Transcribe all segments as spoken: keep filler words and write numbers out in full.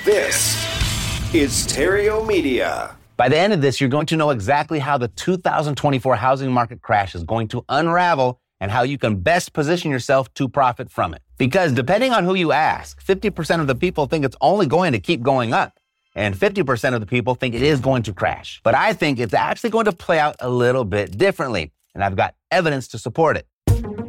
This is Stereo Media. By the end of this, you're going to know exactly how the two thousand twenty-four housing market crash is going to unravel and how you can best position yourself to profit from it. Because depending on who you ask, fifty percent of the people think it's only going to keep going up, and fifty percent of the people think it is going to crash. But I think it's actually going to play out a little bit differently, and I've got evidence to support it.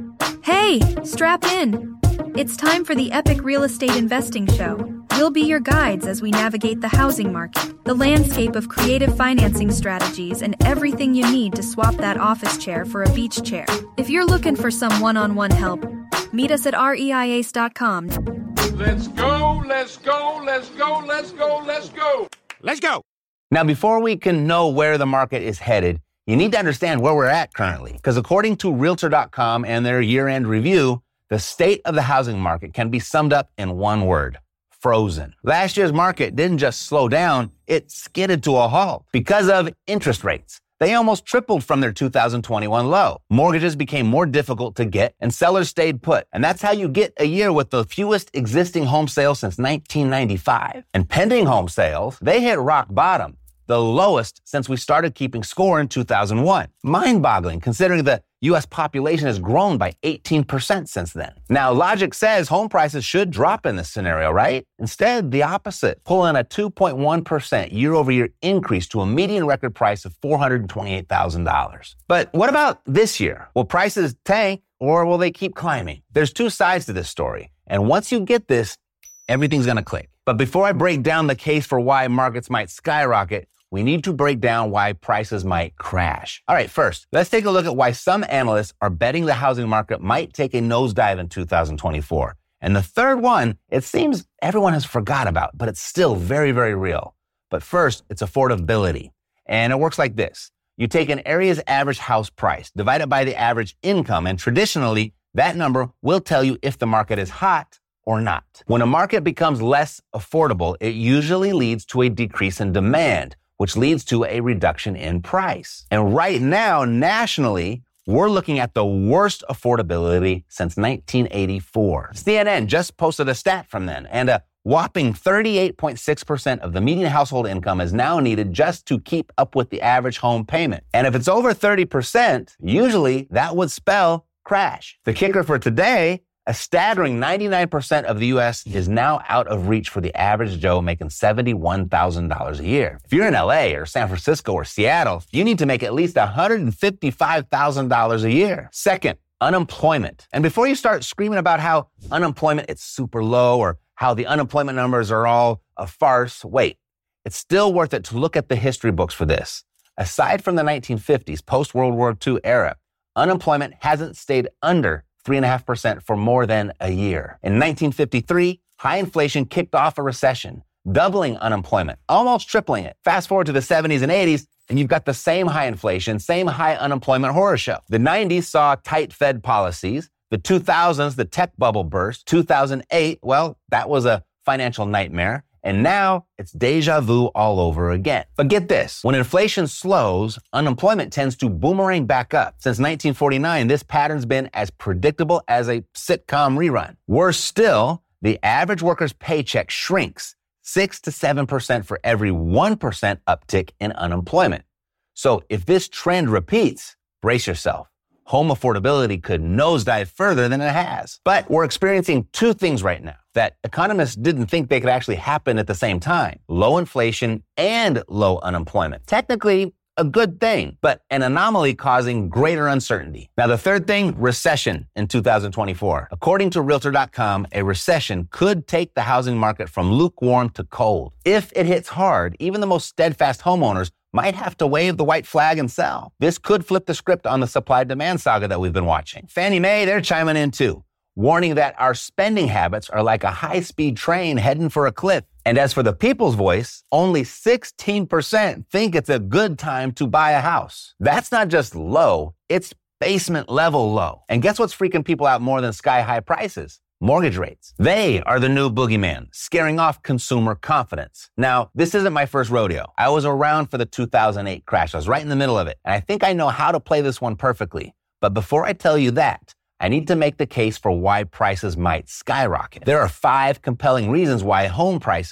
Hey, strap in. It's time for the Epic Real Estate Investing Show. We'll be your guides as we navigate the housing market, the landscape of creative financing strategies, and everything you need to swap that office chair for a beach chair. If you're looking for some one-on-one help, meet us at R E I A C E dot com. Let's go, let's go, let's go, let's go, let's go. Let's go. Now, before we can know where the market is headed, you need to understand where we're at currently. Because according to Realtor dot com and their year-end review, the state of the housing market can be summed up in one word: frozen. Last year's market didn't just slow down, it skidded to a halt because of interest rates. They almost tripled from their two thousand twenty-one low. Mortgages became more difficult to get and sellers stayed put. And that's how you get a year with the fewest existing home sales since nineteen ninety-five. And pending home sales, they hit rock bottom, the lowest since we started keeping score in two thousand one. Mind-boggling considering the U S population has grown by eighteen percent since then. Now, logic says home prices should drop in this scenario, right? Instead, the opposite, pulling a two point one percent year-over-year increase to a median record price of four hundred twenty-eight thousand dollars. But what about this year? Will prices tank or will they keep climbing? There's two sides to this story. And once you get this, everything's gonna click. But before I break down the case for why markets might skyrocket, we need to break down why prices might crash. All right, first, let's take a look at why some analysts are betting the housing market might take a nosedive in two thousand twenty-four. And the third one, it seems everyone has forgot about, but it's still very, very real. But first, it's affordability. And it works like this. You take an area's average house price, divide it by the average income, and traditionally, that number will tell you if the market is hot or not. When a market becomes less affordable, it usually leads to a decrease in demand, which leads to a reduction in price. And right now, nationally, we're looking at the worst affordability since nineteen eighty-four. C N N just posted a stat from then, and a whopping thirty-eight point six percent of the median household income is now needed just to keep up with the average home payment. And if it's over thirty percent, usually that would spell crash. The kicker for today, a staggering ninety-nine percent of the U S is now out of reach for the average Joe making seventy-one thousand dollars a year. If you're in L A or San Francisco or Seattle, you need to make at least one hundred fifty-five thousand dollars a year. Second, unemployment. And before you start screaming about how unemployment is super low or how the unemployment numbers are all a farce, wait, it's still worth it to look at the history books for this. Aside from the nineteen fifties, post-World War Two era, unemployment hasn't stayed under three point five percent for more than a year. In nineteen fifty-three, high inflation kicked off a recession, doubling unemployment, almost tripling it. Fast forward to the seventies and eighties, and you've got the same high inflation, same high unemployment horror show. The nineties saw tight Fed policies. The two thousands, the tech bubble burst. two thousand eight, well, that was a financial nightmare. And now it's deja vu all over again. But get this, when inflation slows, unemployment tends to boomerang back up. Since nineteen forty-nine, this pattern's been as predictable as a sitcom rerun. Worse still, the average worker's paycheck shrinks six to seven percent for every one percent uptick in unemployment. So if this trend repeats, brace yourself. Home affordability could nosedive further than it has. But we're experiencing two things right now that economists didn't think they could actually happen at the same time: low inflation and low unemployment. Technically, a good thing, but an anomaly causing greater uncertainty. Now, the third thing, recession in two thousand twenty-four. According to Realtor dot com, a recession could take the housing market from lukewarm to cold. If it hits hard, even the most steadfast homeowners might have to wave the white flag and sell. This could flip the script on the supply-demand saga that we've been watching. Fannie Mae, they're chiming in too, warning that our spending habits are like a high-speed train heading for a cliff. And as for the people's voice, only sixteen percent think it's a good time to buy a house. That's not just low, it's basement level low. And guess what's freaking people out more than sky-high prices? Mortgage rates. They are the new boogeyman, scaring off consumer confidence. Now, this isn't my first rodeo. I was around for the two thousand eight crash. I was right in the middle of it. And I think I know how to play this one perfectly. But before I tell you that, I need to make the case for why prices might skyrocket. There are five compelling reasons why home prices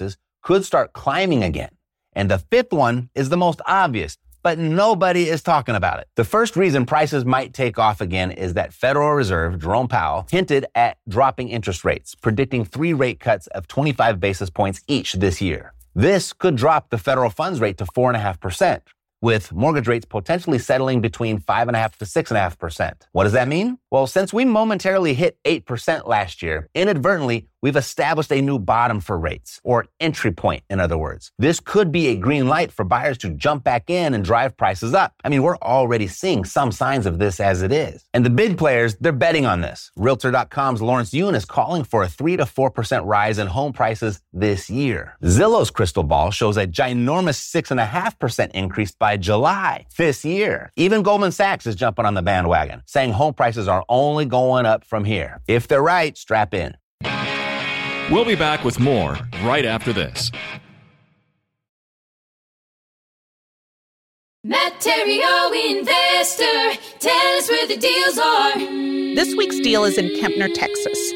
could start climbing again. And the fifth one is the most obvious, but nobody is talking about it. The first reason prices might take off again is that Federal Reserve Jerome Powell hinted at dropping interest rates, predicting three rate cuts of twenty-five basis points each this year. This could drop the federal funds rate to four point five percent, with mortgage rates potentially settling between five point five to six point five percent. What does that mean? Well, since we momentarily hit eight percent last year, inadvertently, we've established a new bottom for rates, or entry point, in other words. This could be a green light for buyers to jump back in and drive prices up. I mean, we're already seeing some signs of this as it is. And the big players, they're betting on this. Realtor dot com's Lawrence Yun is calling for a three to four percent rise in home prices this year. Zillow's crystal ball shows a ginormous six point five percent increase by July this year. Even Goldman Sachs is jumping on the bandwagon, saying home prices are only going up from here. If they're right, strap in. We'll be back with more right after this. Matt Theriault, investor. Tell us where the deals are. This week's deal is in Kempner, Texas.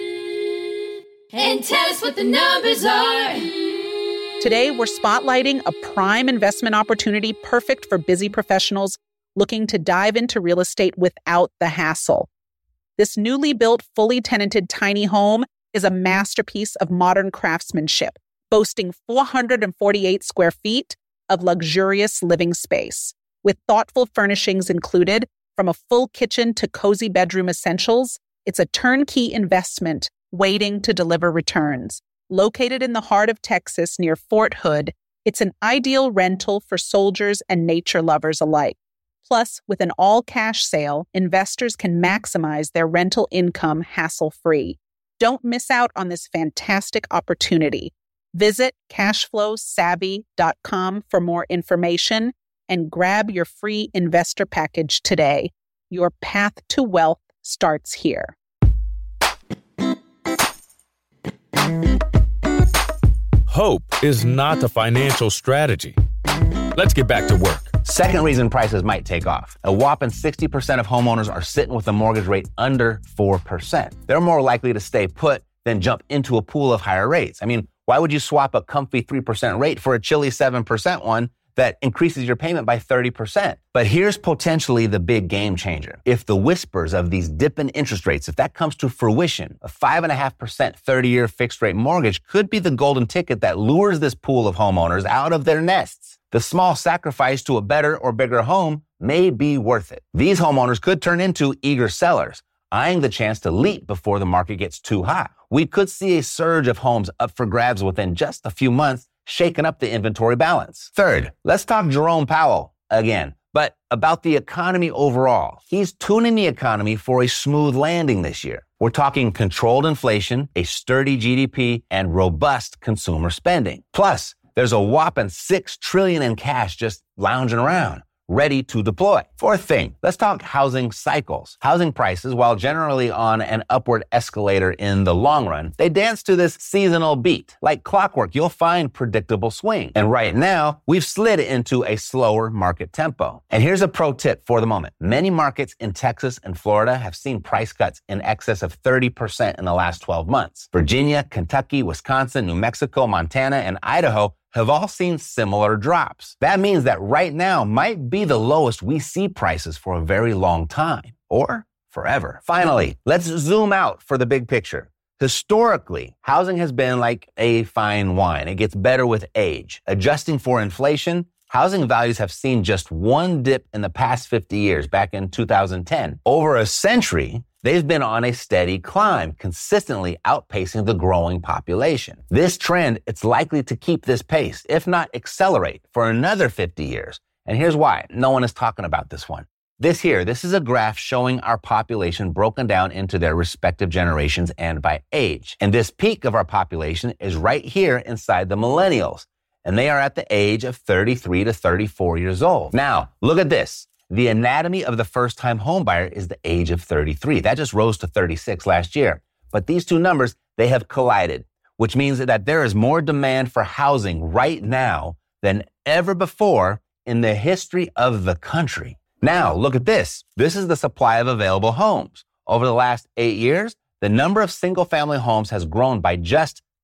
And tell us what the numbers are. Today, we're spotlighting a prime investment opportunity perfect for busy professionals looking to dive into real estate without the hassle. This newly built, fully tenanted tiny home is a masterpiece of modern craftsmanship, boasting four hundred forty-eight square feet of luxurious living space, with thoughtful furnishings included, from a full kitchen to cozy bedroom essentials. It's a turnkey investment waiting to deliver returns. Located in the heart of Texas near Fort Hood, it's an ideal rental for soldiers and nature lovers alike. Plus, with an all-cash sale, investors can maximize their rental income hassle-free. Don't miss out on this fantastic opportunity. Visit cashflow savvy dot com for more information and grab your free investor package today. Your path to wealth starts here. Hope is not a financial strategy. Let's get back to work. Second reason prices might take off. A whopping sixty percent of homeowners are sitting with a mortgage rate under four percent. They're more likely to stay put than jump into a pool of higher rates. I mean, why would you swap a comfy three percent rate for a chilly seven percent one that increases your payment by thirty percent? But here's potentially the big game changer. If the whispers of these dipping interest rates, if that comes to fruition, a five point five percent thirty-year fixed rate mortgage could be the golden ticket that lures this pool of homeowners out of their nests. The small sacrifice to a better or bigger home may be worth it. These homeowners could turn into eager sellers, eyeing the chance to leap before the market gets too hot. We could see a surge of homes up for grabs within just a few months, shaking up the inventory balance. Third, let's talk Jerome Powell again, but about the economy overall. He's tuning the economy for a smooth landing this year. We're talking controlled inflation, a sturdy G D P, and robust consumer spending. Plus, there's a whopping six trillion dollars in cash just lounging around, ready to deploy. Fourth thing, let's talk housing cycles. Housing prices, while generally on an upward escalator in the long run, they dance to this seasonal beat. Like clockwork, you'll find predictable swing. And right now, we've slid into a slower market tempo. And here's a pro tip for the moment. Many markets in Texas and Florida have seen price cuts in excess of thirty percent in the last twelve months. Virginia, Kentucky, Wisconsin, New Mexico, Montana, and Idaho have all seen similar drops. That means that right now might be the lowest we see prices for a very long time, or forever. Finally, let's zoom out for the big picture. Historically, housing has been like a fine wine. It gets better with age. Adjusting for inflation, housing values have seen just one dip in the past fifty years, back in two thousand ten. Over a century, they've been on a steady climb, consistently outpacing the growing population. This trend, it's likely to keep this pace, if not accelerate, for another fifty years. And here's why. No one is talking about this one. This here, this is a graph showing our population broken down into their respective generations and by age. And this peak of our population is right here inside the millennials. And they are at the age of thirty-three to thirty-four years old. Now, look at this. The anatomy of the first-time homebuyer is the age of thirty-three. That just rose to thirty-six last year. But these two numbers, they have collided, which means that there is more demand for housing right now than ever before in the history of the country. Now, look at this. This is the supply of available homes. Over the last eight years, the number of single-family homes has grown by just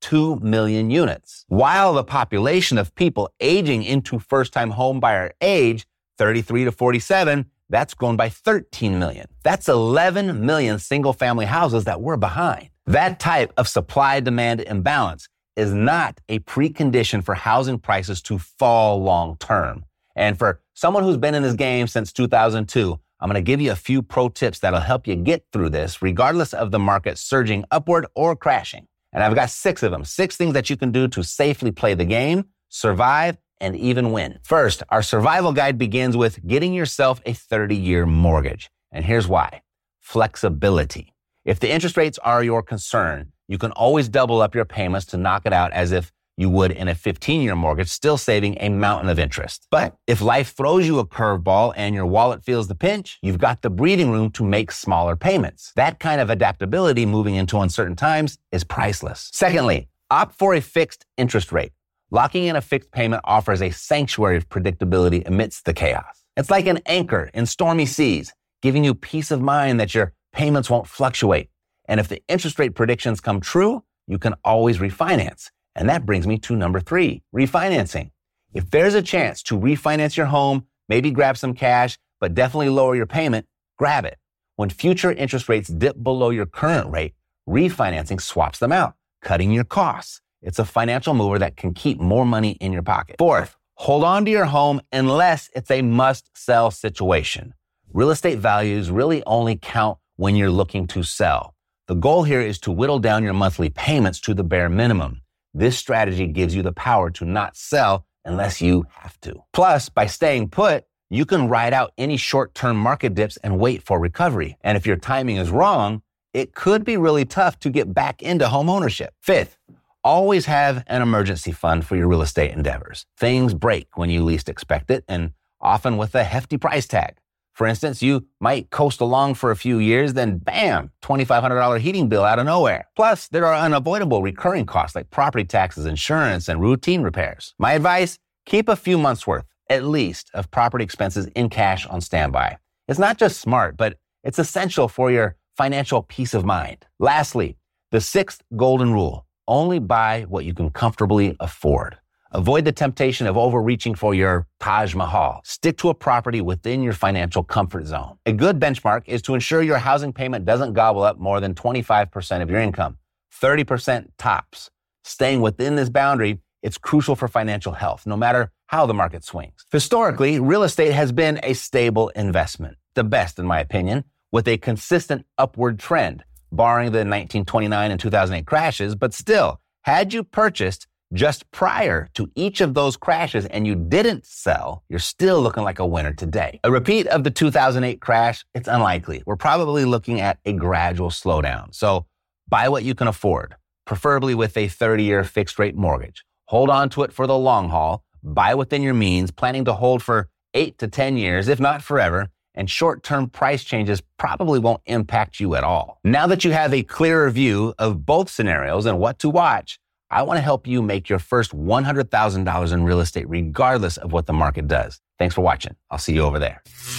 two million units. While the population of people aging into first-time homebuyer age, thirty-three to forty-seven, that's grown by thirteen million. That's eleven million single-family houses that we're behind. That type of supply-demand imbalance is not a precondition for housing prices to fall long-term. And for someone who's been in this game since two thousand two, I'm going to give you a few pro tips that'll help you get through this, regardless of the market surging upward or crashing. And I've got six of them, six things that you can do to safely play the game, survive, and even win. First, our survival guide begins with getting yourself a thirty-year mortgage. And here's why. Flexibility. If the interest rates are your concern, you can always double up your payments to knock it out as if you would in a fifteen-year mortgage, still saving a mountain of interest. But if life throws you a curveball and your wallet feels the pinch, you've got the breathing room to make smaller payments. That kind of adaptability moving into uncertain times is priceless. Secondly, opt for a fixed interest rate. Locking in a fixed payment offers a sanctuary of predictability amidst the chaos. It's like an anchor in stormy seas, giving you peace of mind that your payments won't fluctuate. And if the interest rate predictions come true, you can always refinance. And that brings me to number three, refinancing. If there's a chance to refinance your home, maybe grab some cash, but definitely lower your payment, grab it. When future interest rates dip below your current rate, refinancing swaps them out, cutting your costs. It's a financial mover that can keep more money in your pocket. Fourth, hold on to your home unless it's a must-sell situation. Real estate values really only count when you're looking to sell. The goal here is to whittle down your monthly payments to the bare minimum. This strategy gives you the power to not sell unless you have to. Plus, by staying put, you can ride out any short-term market dips and wait for recovery. And if your timing is wrong, it could be really tough to get back into home ownership. Fifth, always have an emergency fund for your real estate endeavors. Things break when you least expect it, and often with a hefty price tag. For instance, you might coast along for a few years, then bam, twenty-five hundred dollars heating bill out of nowhere. Plus, there are unavoidable recurring costs like property taxes, insurance, and routine repairs. My advice, keep a few months worth, at least, of property expenses in cash on standby. It's not just smart, but it's essential for your financial peace of mind. Lastly, the sixth golden rule, only buy what you can comfortably afford. Avoid the temptation of overreaching for your Taj Mahal. Stick to a property within your financial comfort zone. A good benchmark is to ensure your housing payment doesn't gobble up more than twenty-five percent of your income, thirty percent tops. Staying within this boundary, it's crucial for financial health, no matter how the market swings. Historically, real estate has been a stable investment, the best in my opinion, with a consistent upward trend, barring the nineteen twenty-nine and two thousand eight crashes, but still, had you purchased just prior to each of those crashes and you didn't sell, you're still looking like a winner today. A repeat of the two thousand eight crash, it's unlikely. We're probably looking at a gradual slowdown. So buy what you can afford, preferably with a thirty-year fixed rate mortgage. Hold on to it for the long haul, buy within your means, planning to hold for eight to ten years, if not forever, and short-term price changes probably won't impact you at all. Now that you have a clearer view of both scenarios and what to watch, I want to help you make your first one hundred thousand dollars in real estate regardless of what the market does. Thanks for watching. I'll see you over there.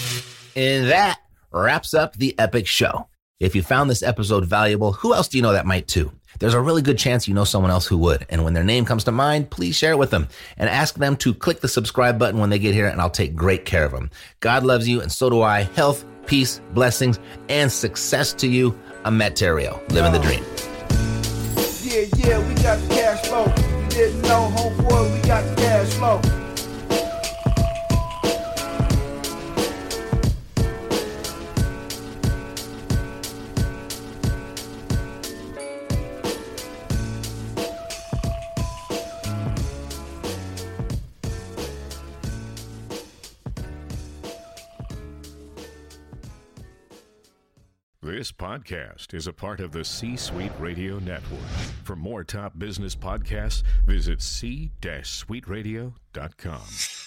And that wraps up the Epic Show. If you found this episode valuable, who else do you know that might too? There's a really good chance you know someone else who would. And when their name comes to mind, please share it with them and ask them to click the subscribe button when they get here, and I'll take great care of them. God loves you, and so do I. Health, peace, blessings, and success to you. I'm Matt Theriault, living the dream. Yeah, yeah, we got the cash flow. You didn't know, homeboy, we got the cash flow. This podcast is a part of the C-Suite Radio Network. For more top business podcasts, visit c suite radio dot com.